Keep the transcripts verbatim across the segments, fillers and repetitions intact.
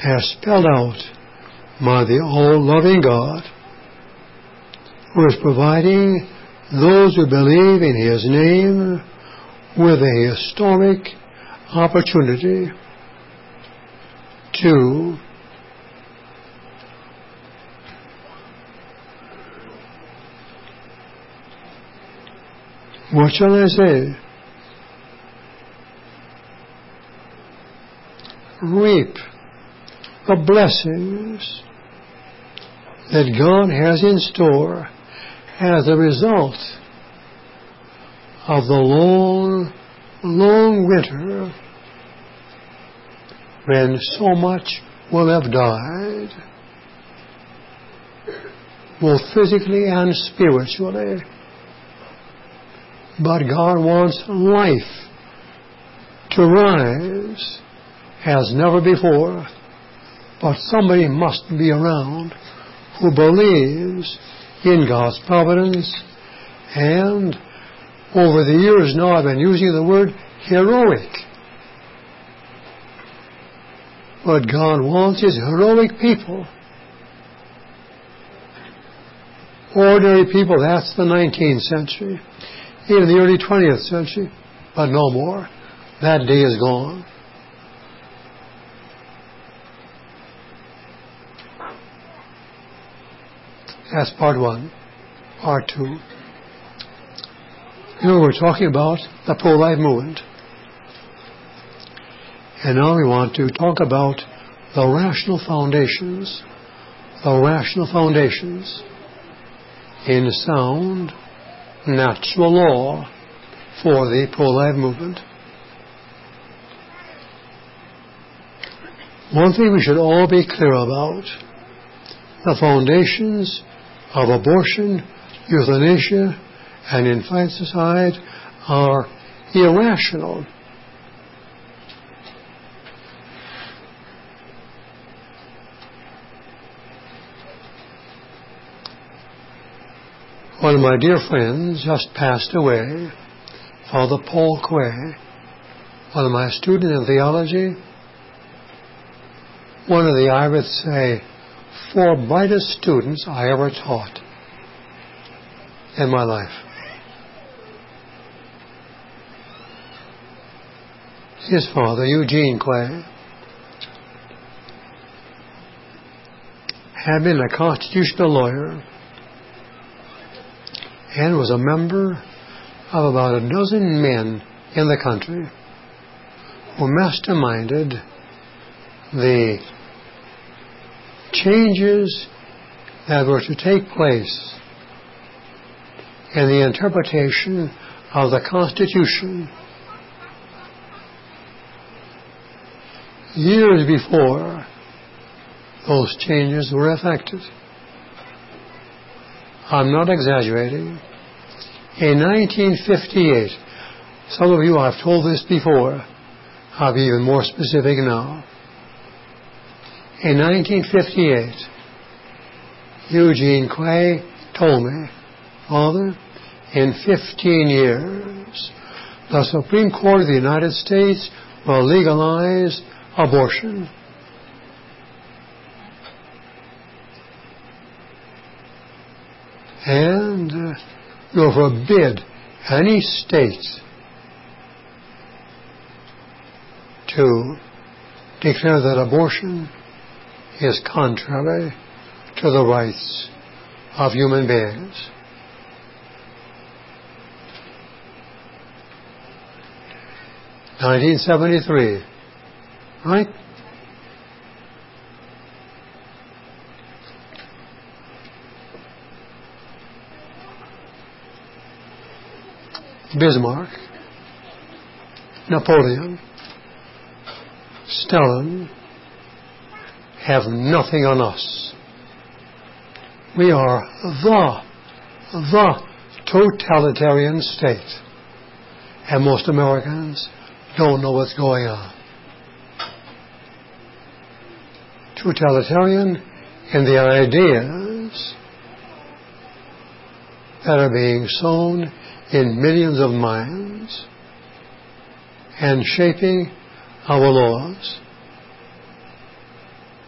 as spelled out by the all-loving God, who is providing those who believe in His name with a historic opportunity to what shall I say? Reap the blessings that God has in store as a result of the long, long winter when so much will have died, both physically and spiritually. But God wants life to rise as never before. But somebody must be around who believes in God's providence. And over the years now I've been using the word heroic. What God wants is heroic people. Ordinary people, that's the nineteenth century. Even the early twentieth century, but no more. That day is gone. That's part one. Part two. You know, we're talking about the pro-life movement. And now we want to talk about the rational foundations, the rational foundations in sound, natural law for the pro-life movement. One thing we should all be clear about: the foundations of abortion, euthanasia, and infanticide are irrational. One of my dear friends just passed away, Father Paul Quay, one of my students in theology, one of the, I would say, four brightest students I ever taught in my life. His father, Eugene Quay, had been a constitutional lawyer and was a member of about a dozen men in the country who masterminded the changes that were to take place in the interpretation of the Constitution years before those changes were effected. I'm not exaggerating. In nineteen fifty-eight, some of you I've told this before, I'll be even more specific now. In nineteen fifty-eight, Eugene Quay told me, Father, in fifteen years, the Supreme Court of the United States will legalize abortion. And uh, will forbid any state to declare that abortion is contrary to the rights of human beings. nineteen seventy-three, right? Bismarck, Napoleon, Stalin have nothing on us. We are the, the totalitarian state. And most Americans don't know what's going on. Totalitarian in the ideas that are being sown in millions of minds and shaping our laws.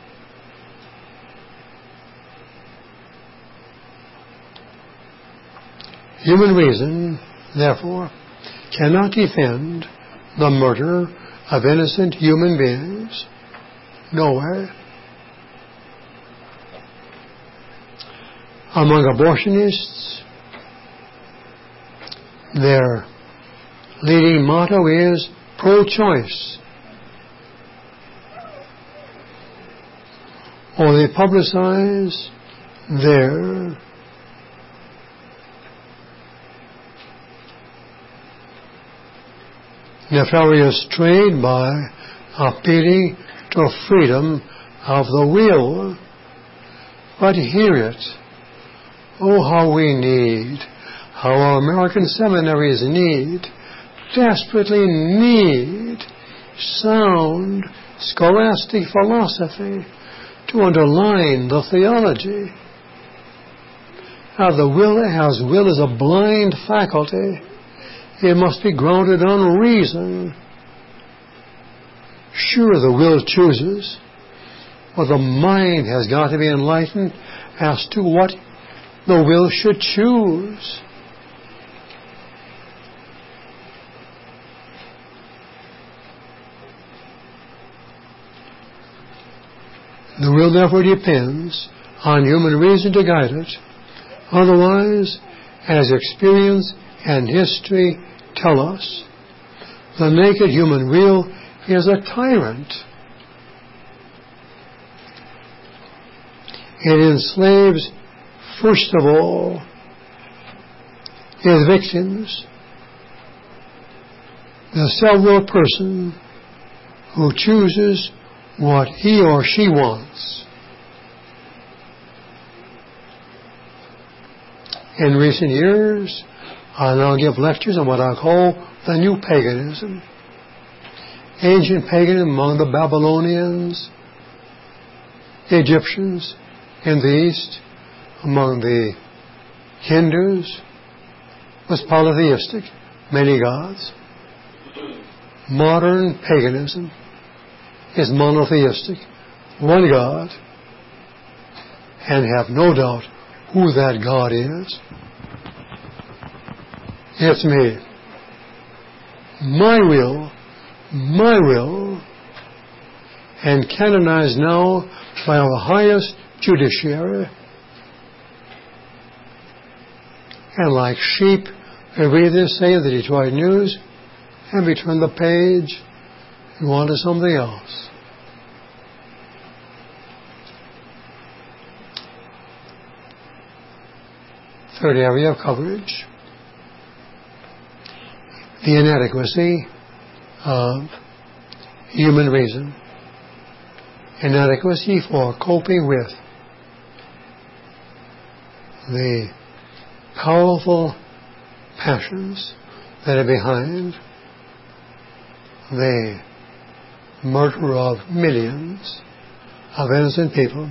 Human reason, therefore, cannot defend the murder of innocent human beings. No way. Among abortionists, their leading motto is pro-choice. Or they publicize their nefarious trade by appealing to freedom of the will. But hear it. Oh, how we need, how our American seminaries need, desperately need, sound scholastic philosophy to underline the theology. Now, the will, as will is a blind faculty, it must be grounded on reason. Sure, the will chooses, but the mind has got to be enlightened as to what the will should choose. The will therefore depends on human reason to guide it. Otherwise, as experience and history tell us, the naked human will is a tyrant. It enslaves, first of all, his victims, the self-willed person who chooses what he or she wants. In recent years, I now give lectures on what I call the new paganism. Ancient paganism among the Babylonians, Egyptians in the East, among the Hindus, was polytheistic, many gods. Modern paganism is monotheistic, one God, and have no doubt who that God is. It's me. My will, my will, and canonized now by our highest judiciary. And like sheep, we read this, say in the Detroit News, and we turn the page and go on to something else. Third area of coverage: the inadequacy of human reason. Inadequacy for coping with the powerful passions that are behind the murder of millions of innocent people.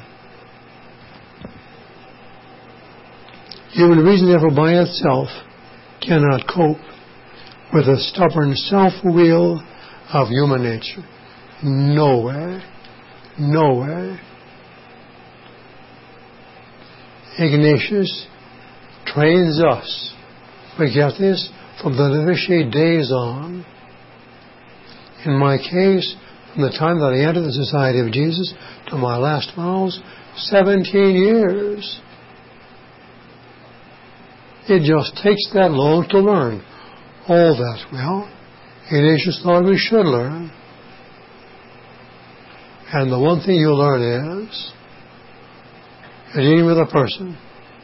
Human reason, therefore, by itself cannot cope with the stubborn self-will of human nature. No way. No way. Ignatius trains us. We get this from the novitiate days on. In my case, from the time that I entered the Society of Jesus to my last vows, seventeen years. It just takes that long to learn all that. Well, Ignatius thought we should learn. And the one thing you learn is, you're dealing with a person,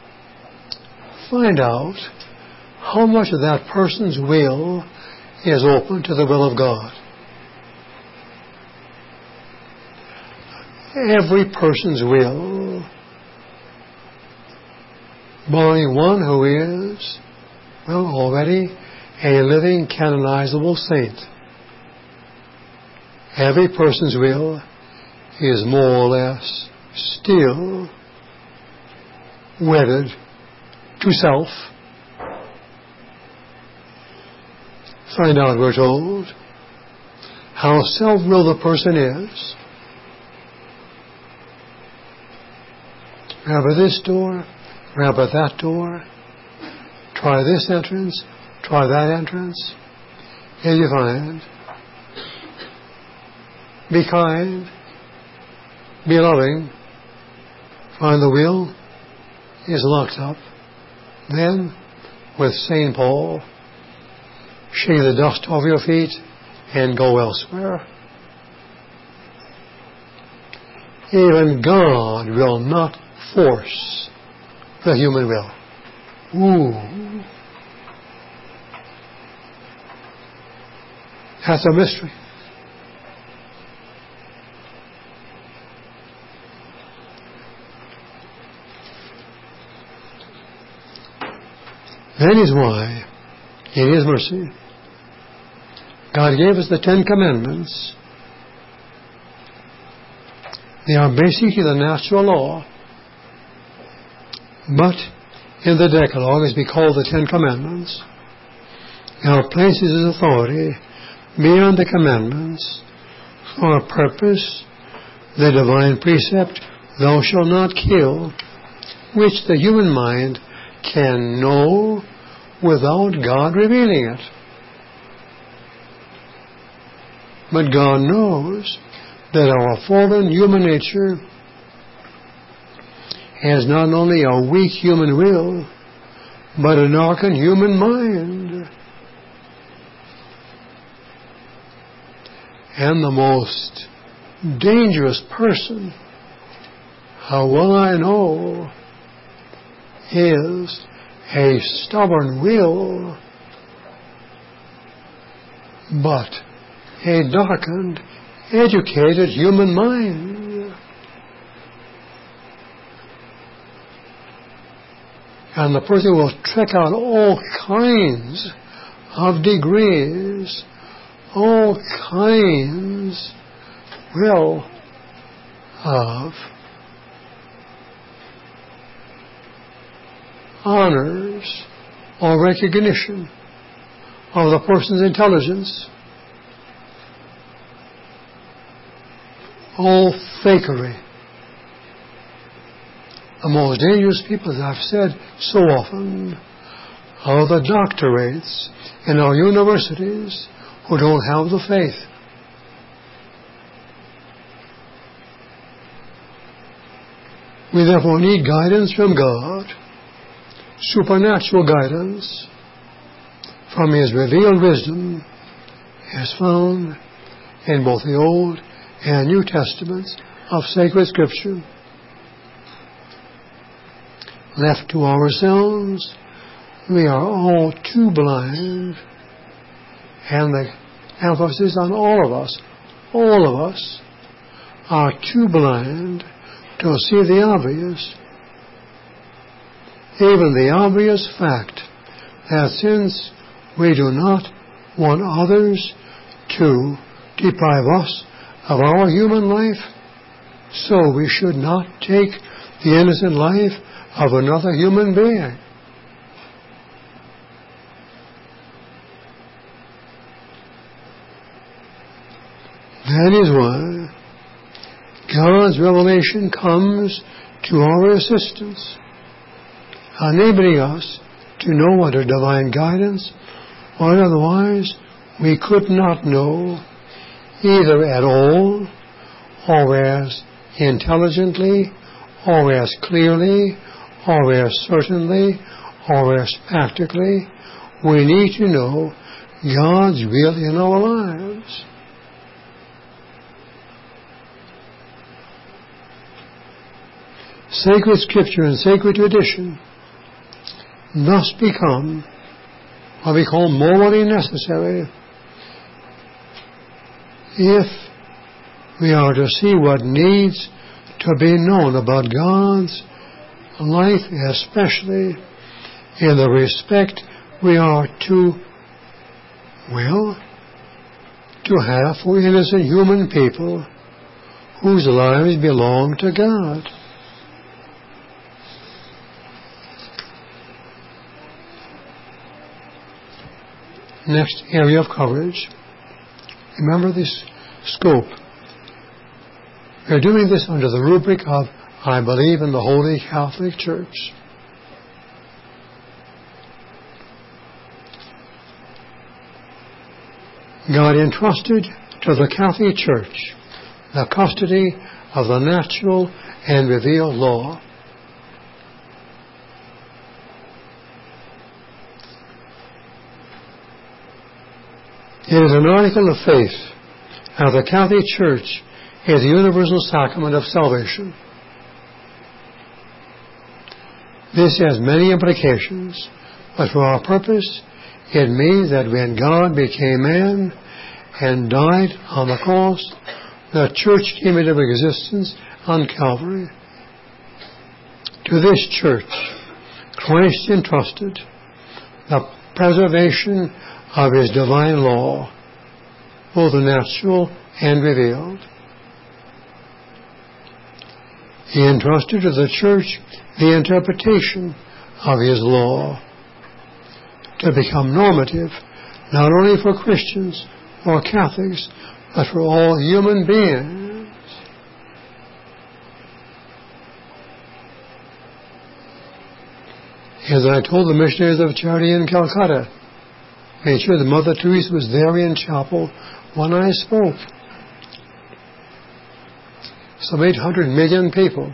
find out how much of that person's will is open to the will of God. Every person's will, barring one who is, well, already a living canonizable saint. Every person's will is more or less still wedded to self. Find out, we're told, how self-willed the person is. Grab at this door, grab at that door, try this entrance, try that entrance. And you find, be kind, be loving, find the wheel is locked up. Then, with Saint Paul, shake the dust off your feet and go elsewhere. Even God will not force the human will. Ooh. That's a mystery. That is why, in His mercy, God gave us the Ten Commandments. They are basically the natural law, but in the Decalogue, as we call the Ten Commandments, God places His authority beyond the commandments for a purpose, the divine precept, thou shalt not kill, which the human mind can know without God revealing it. But God knows that our fallen human nature has not only a weak human will, but a darkened human mind. And the most dangerous person, how well I know, is a stubborn will, but a darkened, educated human mind. And the person will trek out all kinds of degrees, all kinds, well, of honors or recognition of the person's intelligence. All fakery. The most dangerous people, as I've said so often, are the doctorates in our universities who don't have the faith. We therefore need guidance from God, supernatural guidance from His revealed wisdom as found in both the Old and New Testaments of sacred Scripture. Left to ourselves, we are all too blind, and the emphasis on all of us, all of us are too blind to see the obvious, even the obvious fact that since we do not want others to deprive us of our human life, so we should not take the innocent life of another human being. That is why God's revelation comes to our assistance, enabling us to know under divine guidance, or otherwise we could not know either at all, or as intelligently, or as clearly, or as certainly, or as practically. We need to know God's will in our lives. Sacred Scripture and sacred tradition must become what we call morally necessary if we are to see what needs to be known about God's life, especially in the respect we are to, well, to have for innocent human people whose lives belong to God. Next area of coverage. Remember this scope. We're doing this under the rubric of I believe in the Holy Catholic Church. God entrusted to the Catholic Church the custody of the natural and revealed law. It is an article of faith of the Catholic Church is the universal sacrament of salvation. This has many implications, but for our purpose, it means that when God became man and died on the cross, the Church came into existence on Calvary. To this Church, Christ entrusted the preservation of His divine law, both the natural and revealed. He entrusted to the Church the interpretation of His law to become normative not only for Christians or Catholics, but for all human beings. As I told the missionaries of charity in Calcutta, made sure that Mother Teresa was there in chapel when I spoke. Some eight hundred million people.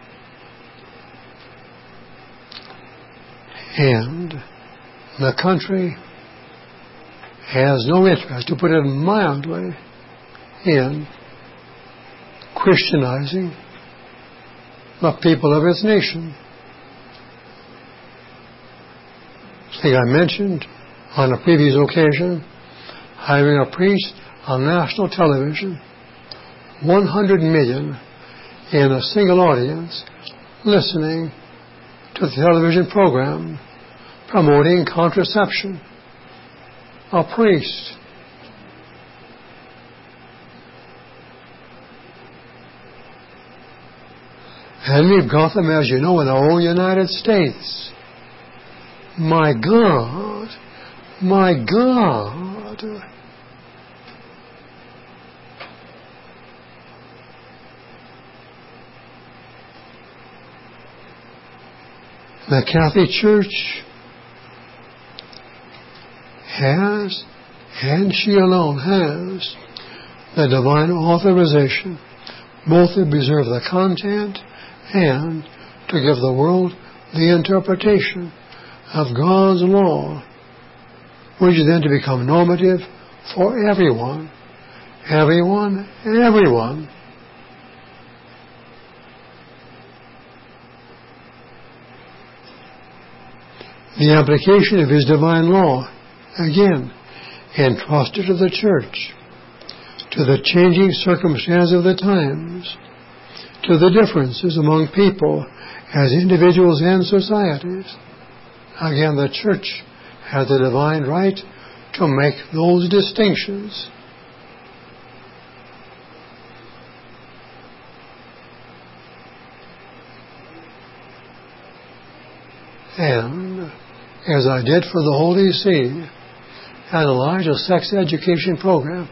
And the country has no interest, to put it mildly, in Christianizing the people of its nation. I think I mentioned on a previous occasion having a priest on national television, one hundred million in a single audience listening to the television program promoting contraception. A priest. And we've got them, as you know, in our own United States. My God. My God. The Catholic Church has, and she alone has, the divine authorization both to preserve the content and to give the world the interpretation of God's law, which is then to become normative for everyone, everyone, everyone. The application of His divine law, again, entrusted to the Church, to the changing circumstances of the times, to the differences among people as individuals and societies. Again, the Church has the divine right to make those distinctions. And, as I did for the Holy See, analyze a sex education program,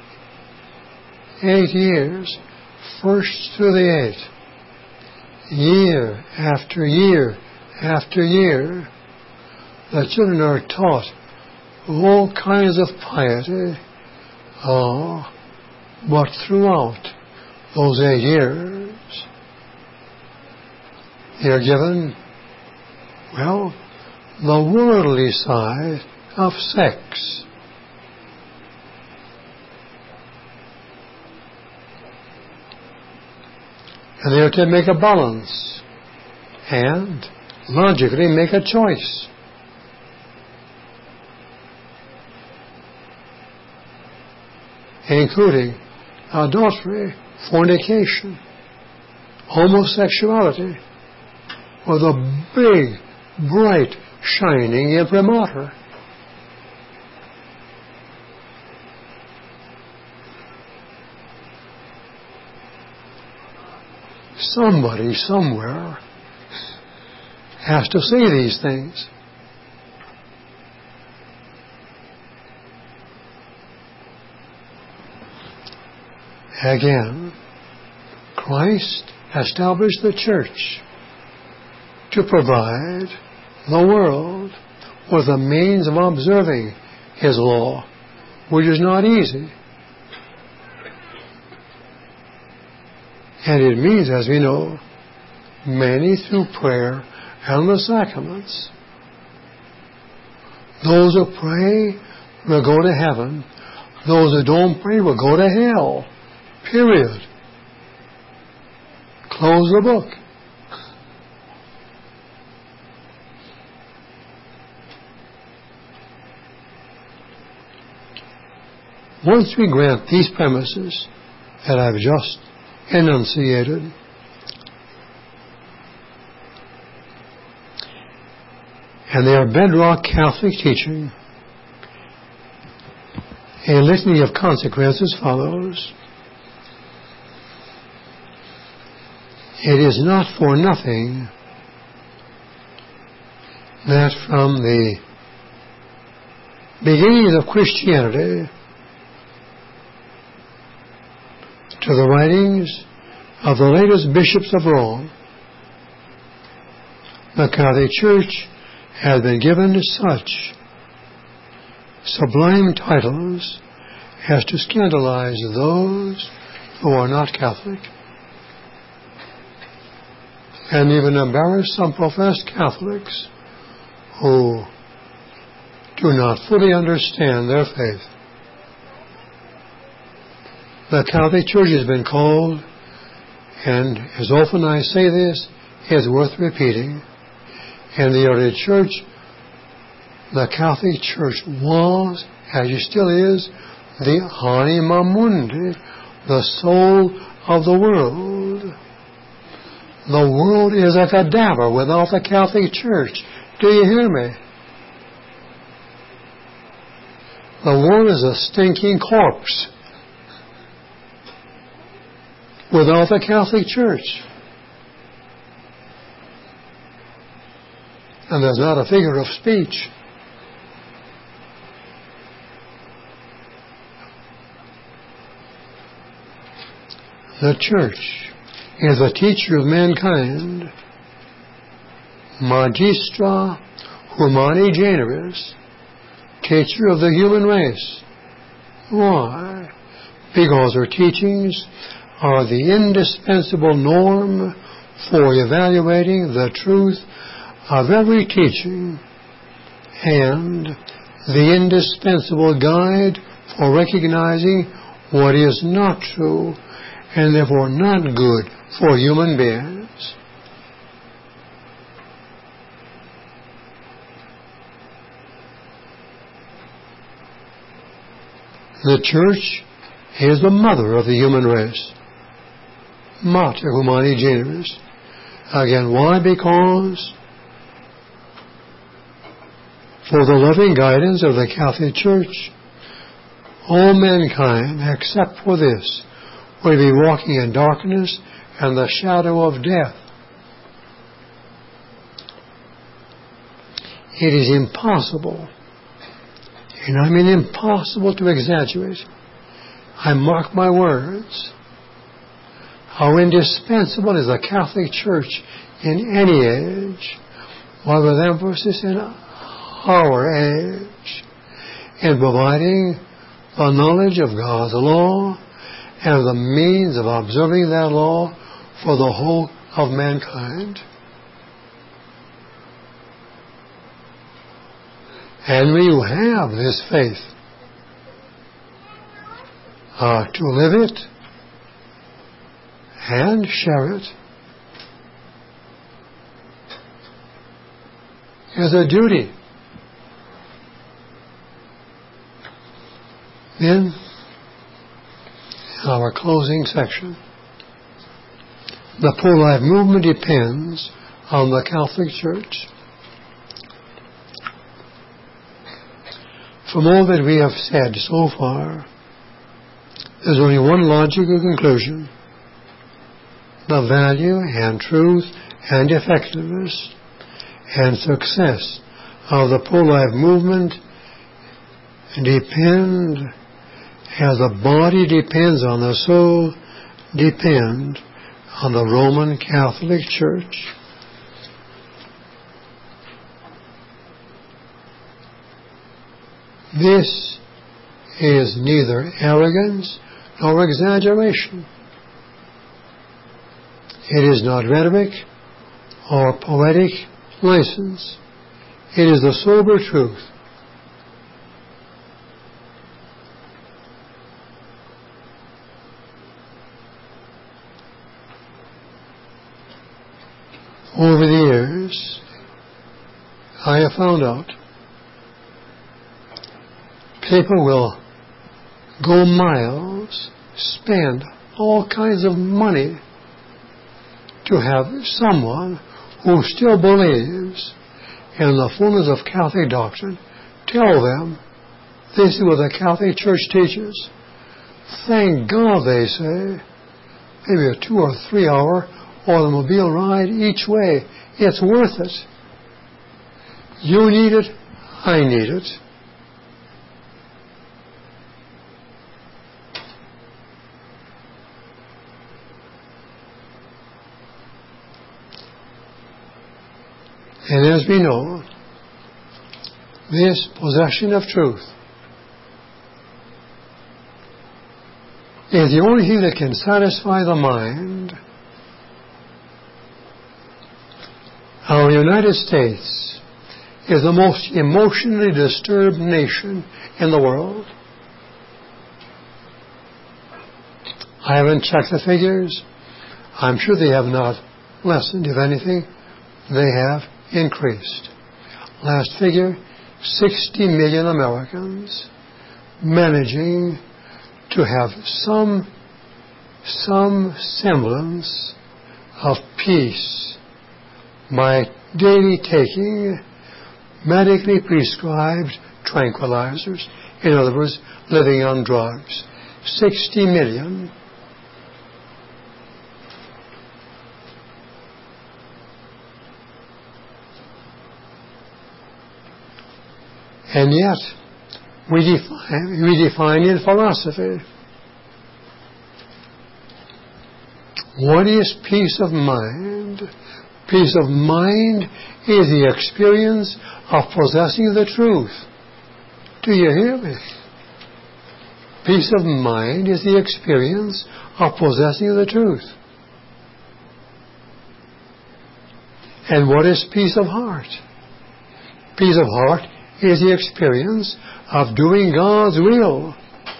eight years, first through the eighth, year after year after year, the children are taught all kinds of piety, oh, but throughout those eight years, they are given, well, the worldly side of sex. And they are to make a balance and logically make a choice. Including adultery, fornication, homosexuality, with a big, bright, shining imprimatur. Somebody somewhere has to say these things. Again, Christ established the church to provide the world with a means of observing His law, which is not easy. And it means, as we know, many through prayer and the sacraments. Those who pray will go to heaven. Those who don't pray will go to hell. Period. Close the book. Once we grant these premises that I've just enunciated, and they are bedrock Catholic teaching, a litany of consequences follows. It is not for nothing that from the beginning of Christianity to the writings of the latest bishops of Rome, the Catholic Church has been given such sublime titles as to scandalize those who are not Catholic, and even embarrass some professed Catholics who do not fully understand their faith. The Catholic Church has been called, and as often I say this, it's worth repeating, in the early church, the Catholic Church was, as it still is, the anima mundi, the soul of the world. The world is a cadaver without the Catholic Church. Do you hear me? The world is a stinking corpse without the Catholic Church. And there's not a figure of speech. The Church is the teacher of mankind, magistra humani generis, teacher of the human race. Why? Because her teachings are the indispensable norm for evaluating the truth of every teaching and the indispensable guide for recognizing what is not true and therefore not good for human beings. The Church is the mother of the human race. Mater humani generis. Again, why? Because for the loving guidance of the Catholic Church, all mankind, except for this, will be walking in darkness and the shadow of death. It is impossible, and I mean impossible to exaggerate, I mark my words, how indispensable is the Catholic Church in any age, while with emphasis in our age, in providing the knowledge of God's law and the means of observing that law for the whole of mankind. And when you have this faith, uh, to live it and share it is a duty. Then, our closing section. The pro-life movement depends on the Catholic Church. From all that we have said so far, there's only one logical conclusion. The value and truth and effectiveness and success of the pro-life movement depend, as the body depends on the soul, depend on the Roman Catholic Church. This is neither arrogance nor exaggeration. It is not rhetoric or poetic license. It is the sober truth. Over the years, I have found out people will go miles, spend all kinds of money to have someone who still believes in the fullness of Catholic doctrine tell them this is what the Catholic Church teaches. Thank God, they say, maybe a two or three hour automobile ride each way. It's worth it. You need it. I need it. And as we know, this possession of truth is the only thing that can satisfy the mind. Our United States is the most emotionally disturbed nation in the world. I haven't checked the figures. I'm sure they have not lessened. If anything, they have increased. Last figure, sixty million Americans managing to have some, some semblance of peace by daily taking medically prescribed tranquilizers. In other words, living on drugs. sixty million. And yet, we define, we define in philosophy, what is peace of mind? Peace of mind is the experience of possessing the truth. Do you hear me? Peace of mind is the experience of possessing the truth. And what is peace of heart? Peace of heart is the experience of doing God's will.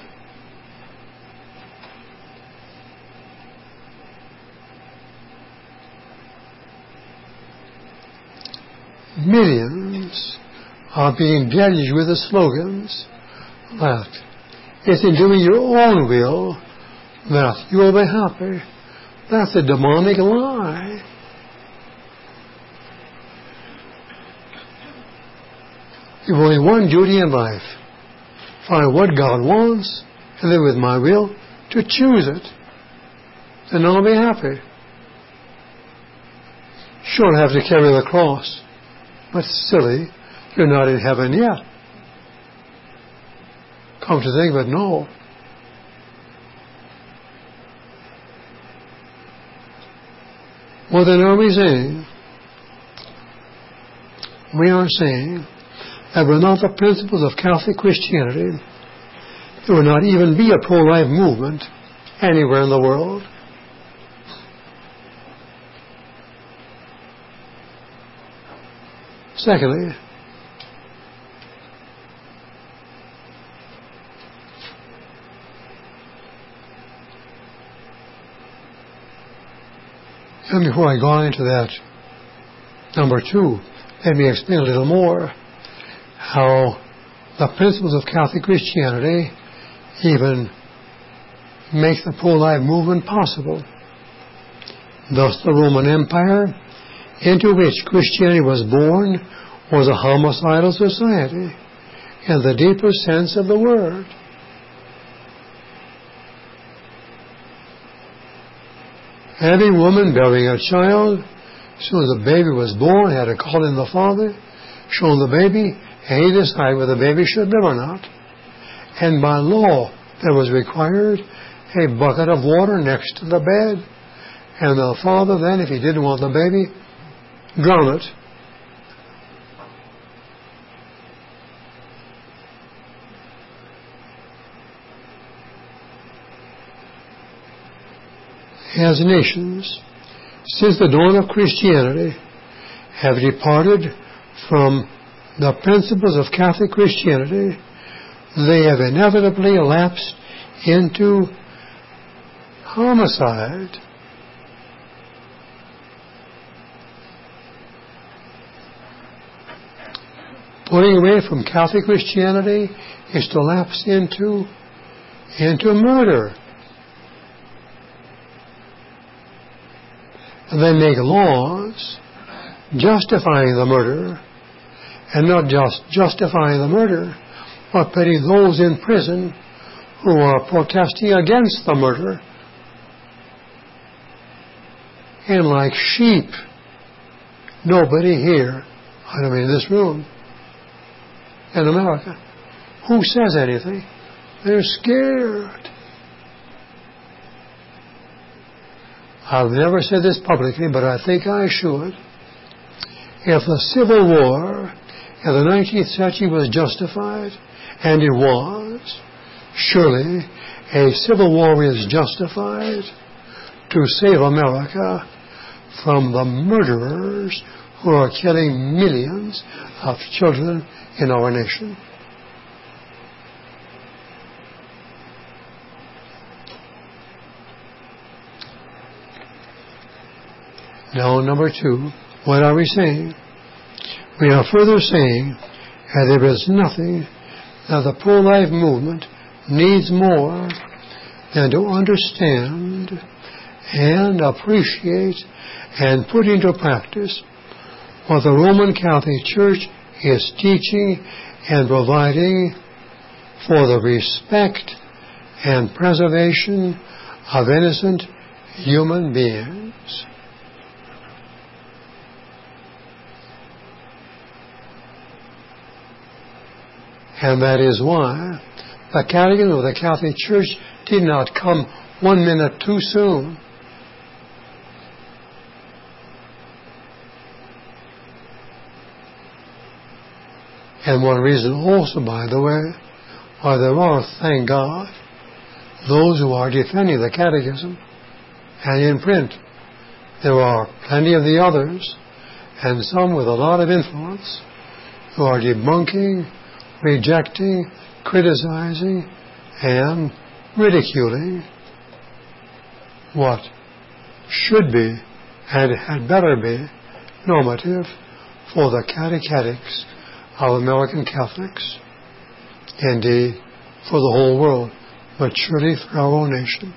Millions are being deluged with the slogans that it's in doing your own will that you will be happy. That's a demonic lie. You have only one duty in life. Find what God wants and live with my will to choose it. Then I'll be happy. Sure, have to carry the cross. But silly, you're not in heaven yet. Come to think of it, no. What then are we saying? We are saying that were not the principles of Catholic Christianity, there would not even be a pro-life movement anywhere in the world. Secondly, and before I go into that, number two, let me explain a little more how the principles of Catholic Christianity even make the pro-life movement possible. Thus, the Roman Empire, into which Christianity was born, was a homicidal society in the deeper sense of the word. Every woman bearing a child, as soon as the baby was born, had to call in the father, show the baby, and he decided whether the baby should live or not. And by law, there was required a bucket of water next to the bed, and the father then, if he didn't want the baby, drown it. as nations, since the dawn of Christianity, have departed from the principles of Catholic Christianity, they have inevitably lapsed into homicide. Pulling away from Catholic Christianity is to lapse into, into murder. And they make laws justifying the murder, and not just justifying the murder, but putting those in prison who are protesting against the murder. And like sheep, nobody here, I don't mean in this room, in America, who says anything. They're scared. I've never said this publicly, but I think I should. If the Civil War in the nineteenth century was justified, and it was, surely a civil war is justified to save America from the murderers who are killing millions of children in our nation. Now, number two, what are we saying? We are further saying that there is nothing that the pro-life movement needs more than to understand and appreciate and put into practice what the Roman Catholic Church is teaching and providing for the respect and preservation of innocent human beings. And that is why the Catechism of the Catholic Church did not come one minute too soon. And one reason also, by the way, why there are, thank God, those who are defending the Catechism and in print. There are plenty of the others, and some with a lot of influence, who are debunking, rejecting, criticizing, and ridiculing what should be and had better be normative for the catechetics of American Catholics, indeed for the whole world, but surely for our own nation.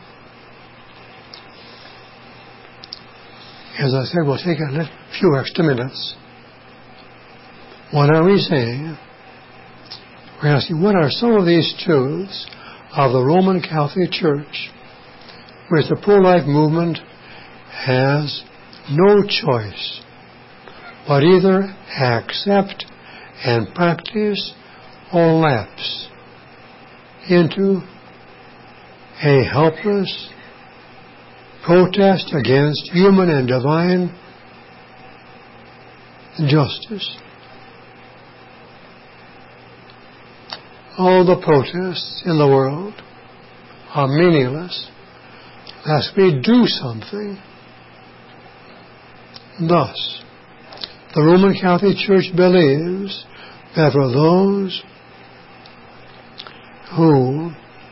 As I said, we'll take a few extra minutes. What are we saying? We're asking, what are some of these truths of the Roman Catholic Church which the pro-life movement has no choice but either accept and practice or lapse into a helpless protest against human and divine justice? All the protests in the world are meaningless unless we do something. Thus, the Roman Catholic Church believes that for those who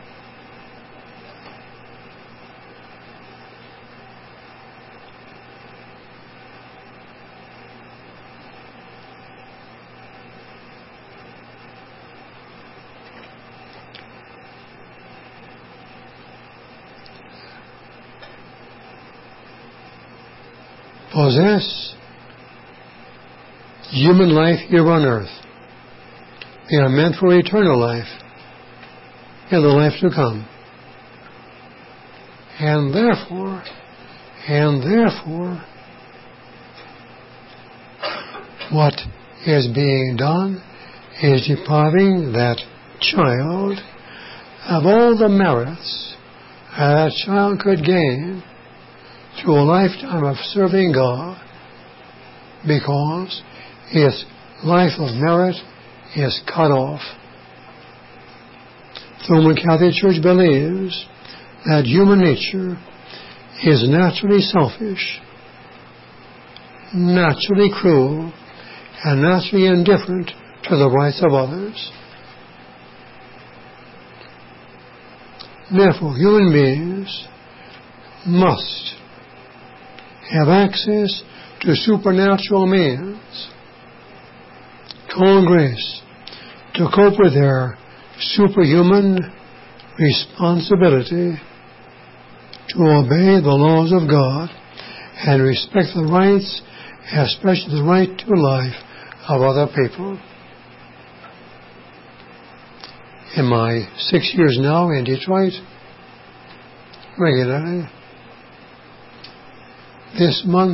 possess human life here on earth, they are meant for eternal life and the life to come. And therefore, and therefore, what is being done is depriving that child of all the merits that child could gain through a lifetime of serving God, because his life of merit is cut off. The Roman Catholic Church believes that human nature is naturally selfish, naturally cruel, and naturally indifferent to the rights of others. Therefore, human beings must have access to supernatural means, called grace, to cope with their superhuman responsibility to obey the laws of God and respect the rights, especially the right to life, of other people. In my six years now in Detroit, regularly, this month,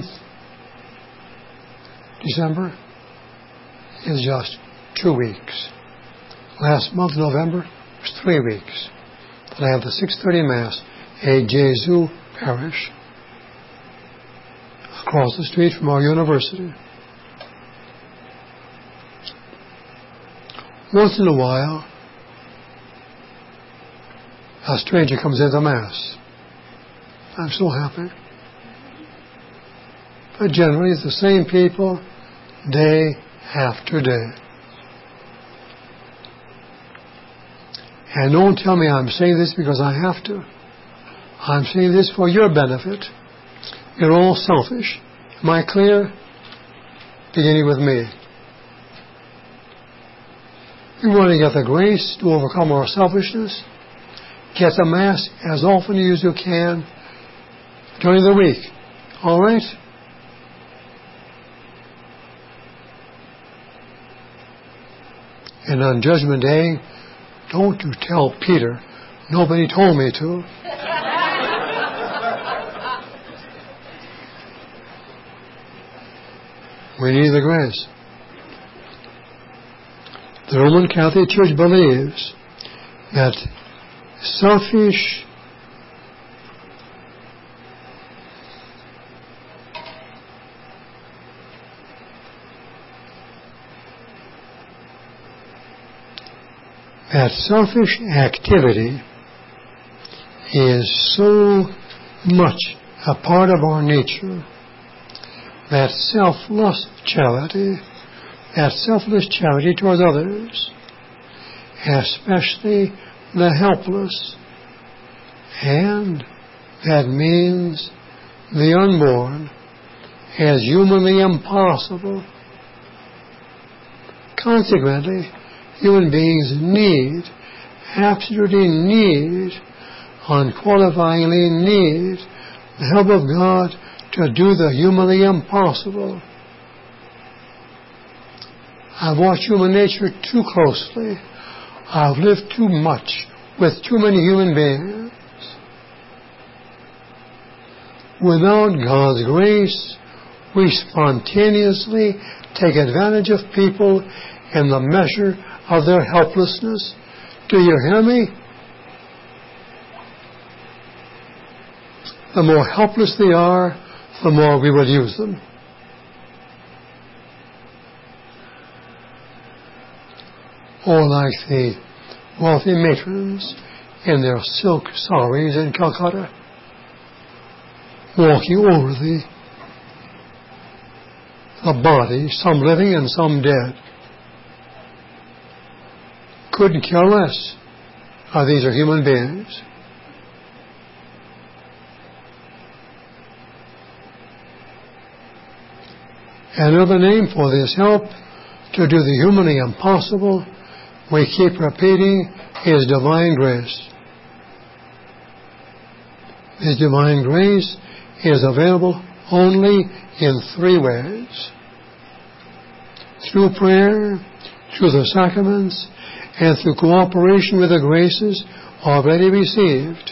December, is just two weeks. Last month, November, was three weeks. Then I have the six thirty Mass at Jesu Parish, across the street from our university. Once in a while, a stranger comes into Mass. I'm so happy. But generally, it's the same people, day after day. And don't tell me I'm saying this because I have to. I'm saying this for your benefit. You're all selfish. Am I clear? Beginning with me. We want to get the grace to overcome our selfishness. Get the Mass as often as you can during the week. All right? And on Judgment Day, don't you tell Peter, nobody told me to. We need the grace. The Roman Catholic Church believes that selfish that selfish activity is so much a part of our nature that selfless charity, that selfless charity towards others, especially the helpless, and that means the unborn, is humanly impossible. Consequently, human beings need, absolutely need, unqualifiedly need the help of God to do the humanly impossible. I've watched human nature too closely. I've lived too much with too many human beings. Without God's grace, we spontaneously take advantage of people in the measure of their helplessness. Do you hear me? The more helpless they are, the more we will use them. Or like the wealthy matrons in their silk saris in Calcutta, walking over the, the body, some living and some dead. Couldn't care less. Uh, these are human beings. Another name for this help to do the humanly impossible, we keep repeating, is divine grace. This divine grace is available only in three ways. Through prayer, through the sacraments, and through cooperation with the graces already received.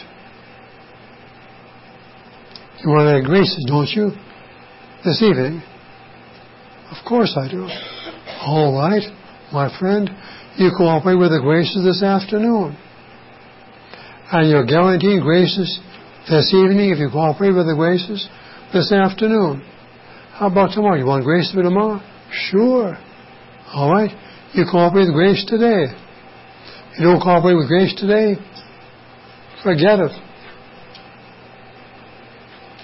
You want to have graces, don't you? This evening? Of course I do. All right, my friend, you cooperate with the graces this afternoon. And you're guaranteed graces this evening if you cooperate with the graces this afternoon. How about tomorrow? You want grace for tomorrow? Sure. All right, you cooperate with grace today. If you don't cooperate with grace today, forget it.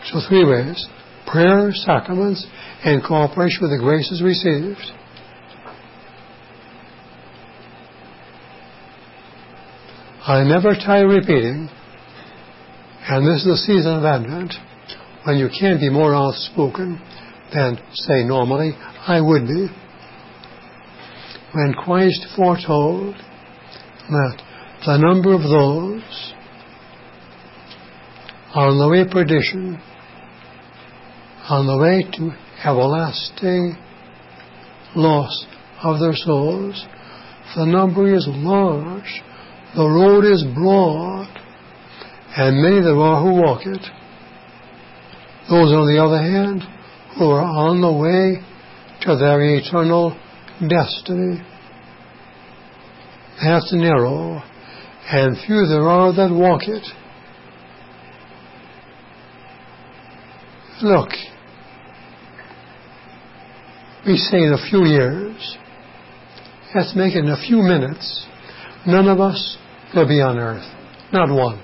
So three ways: prayer, sacraments, and cooperation with the graces received. I never tire repeating, and this is the season of Advent, when you can't be more outspoken than, say, normally I would be. When Christ foretold that the number of those on the way to perdition, on the way to everlasting loss of their souls, the number is large, the road is broad, and many there are who walk it. Those, on the other hand, who are on the way to their eternal destiny, path narrow, and few there are that walk it. Look, we say in a few years, let's make it in a few minutes, none of us will be on earth. Not one.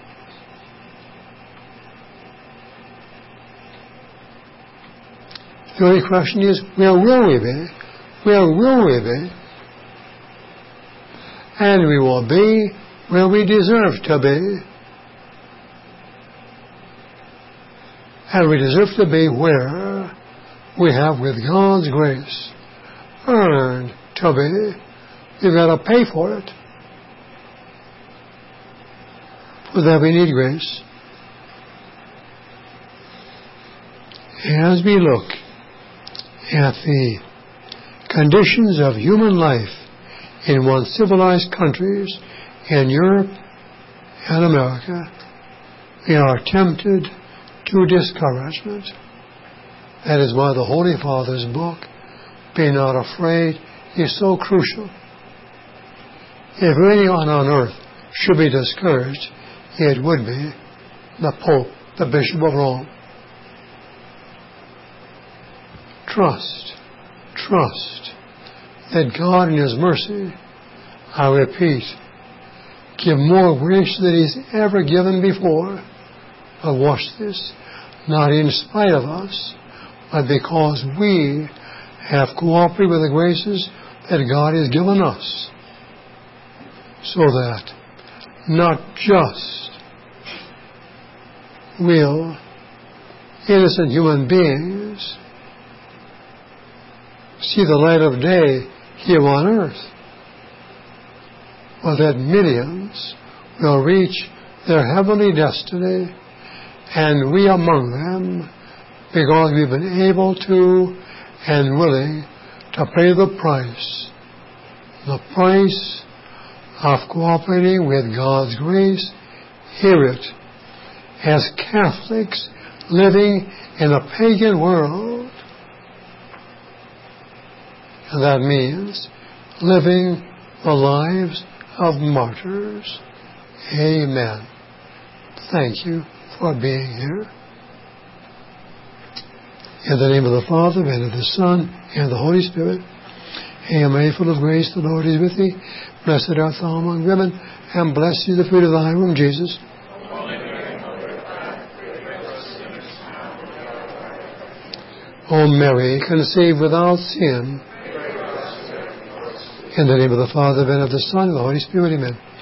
The only question is, where will we be? Where will we be? And we will be where we deserve to be. And we deserve to be where we have, with God's grace, earned to be. We've got to pay for it. For that we need grace. As we look at the conditions of human life in one civilized countries in Europe and America, we are tempted to discouragement. That is why the Holy Father's book, Be Not Afraid, is so crucial. If anyone on earth should be discouraged, it would be the Pope, the Bishop of Rome. Trust, trust that God in His mercy, I repeat, give more grace than He's ever given before. But watch this, not in spite of us, but because we have cooperated with the graces that God has given us. So that not just will innocent human beings see the light of day here on earth, but that millions will reach their heavenly destiny, and we among them, because we've been able to and willing to pay the price, the price of cooperating with God's grace. Hear it, as Catholics living in a pagan world. And that means living the lives of martyrs. Amen. Thank you for being here. In the name of the Father, and of the Son, and of the Holy Spirit. Hail Mary, full of grace, the Lord is with thee. Blessed art thou among women, and blessed is the fruit of thy womb, Jesus. O Mary, conceived without sin. In the name of the Father, and of the Son, and of the Holy Spirit. Amen.